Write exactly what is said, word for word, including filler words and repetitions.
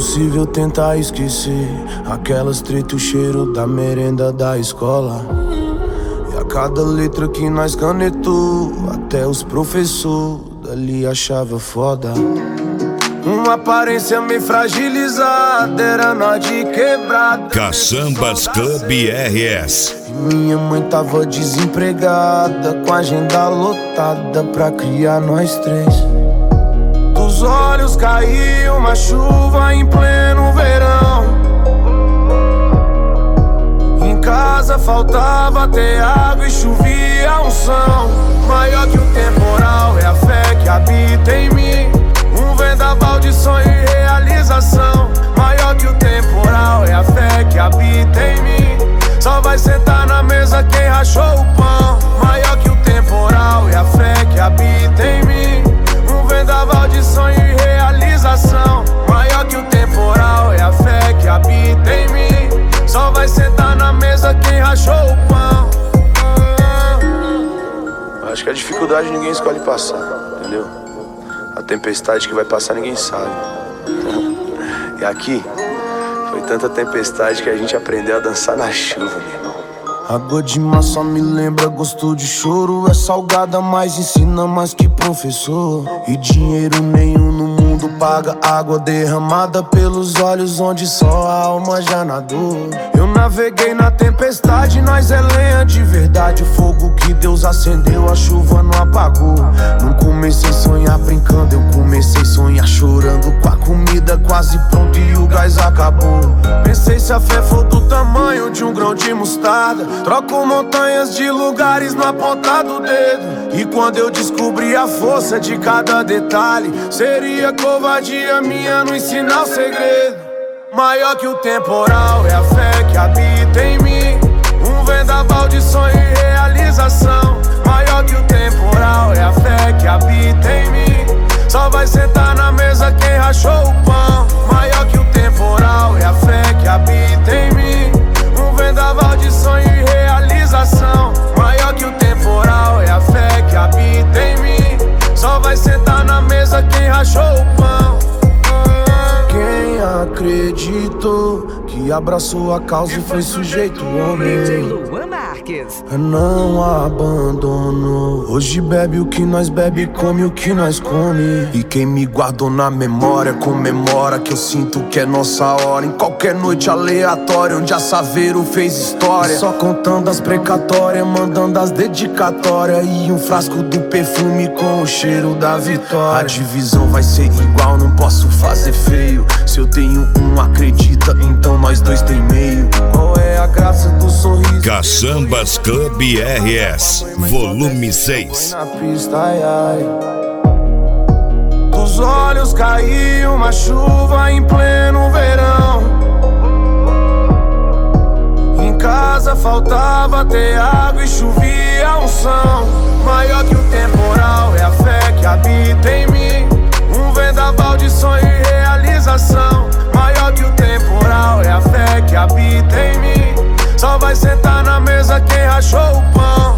impossível tentar esquecer aquelas treta, o cheiro da merenda da escola. E a cada letra que nós canetou, até os professores dali achavam foda. Uma aparência meio fragilizada, era nós de quebrada. Caçambas Club R S. E minha mãe tava desempregada, com a agenda lotada pra criar nós três. Dos olhos caiu uma chuva em pleno verão. Em casa faltava ter água e chovia unção. Maior que o temporal é a fé que habita em mim. Um vendaval de sonho e realização. Maior que o temporal é a fé que habita em mim. Só vai sentar na mesa quem rachou o pão. Maior que o temporal é a fé que habita em mim. Um vendaval de sonho e realização. Maior que o temporal é a fé que habita em mim. Só vai sentar na mesa quem rachou o pão. Acho que a dificuldade ninguém escolhe passar, entendeu? A tempestade que vai passar ninguém sabe. E aqui foi tanta tempestade que a gente aprendeu a dançar na chuva, meu irmão. Água de mar só me lembra gosto de choro. É salgada, mas ensina mais que professor. E dinheiro nenhum no mundo paga água derramada pelos olhos onde só a alma já nadou. Eu naveguei na tempestade, nós é lenha de verdade. O fogo que Deus acendeu, a chuva não apagou. Não comecei a sonhar brincando, eu comecei a sonhar chorando. Com a comida quase pronta e o gás acabou. Pensei se a fé for do tamanho de um grão de mostarda, troco montanhas de lugares na ponta do dedo. E quando eu descobri a força de cada detalhe, seria covardia minha não ensinar o segredo. Maior que o temporal é a fé que habita em mim. Um vendaval de sonho e realização. Maior que o temporal é a fé que habita em mim. Só vai sentar na mesa quem rachou o pão. Maior que o temporal é a fé que habita em mim. Um vendaval de sonho e realização. Maior que o temporal é a fé que habita em mim. Só vai sentar na mesa quem rachou o pão. Quem acreditou que abraçou a causa e foi sujeito ao homem, não abandonou. Hoje bebe o que nós bebe, come o que nós come. E quem me guardou na memória comemora que eu sinto que é nossa hora. Em qualquer noite aleatória onde a Saveiro fez história, só contando as precatórias, mandando as dedicatórias. E um frasco do perfume com o cheiro da vitória. A divisão vai ser igual, não posso fazer feio. Se eu tenho um, acredita, então nós dois tem meio. Qual é a graça do sorriso? Caçambas Club R S, volume seis. Na pista, ai, ai. Dos olhos caiu uma chuva em pleno verão. Em casa faltava ter água e chovia unção. Maior que o temporal é a fé que habita em mim. Um vendaval de sonho e realização. Maior que o temporal é a fé que habita em mim. Só vai sentar na mesa quem rachou o pão.